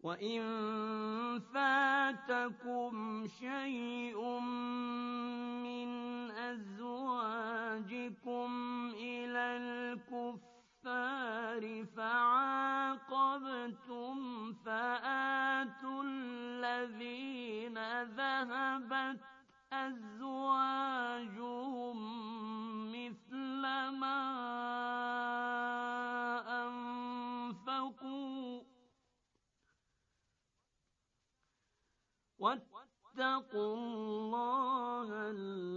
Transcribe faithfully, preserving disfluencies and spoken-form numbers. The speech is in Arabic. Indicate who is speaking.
Speaker 1: وَإِن فَاتَكُمْ شَيْءٌ مِّنْ أَزْوَاجِكُمْ إِلَى الْكُفَّارِ فَعَاقَبْتُمْ فَآتُوا الَّذِينَ ذَهَبَتْ أَزْوَاجُهُم مِّثْلَ مَا أَنفَقُوا ۚ وَاتَّقُوا اللَّهَ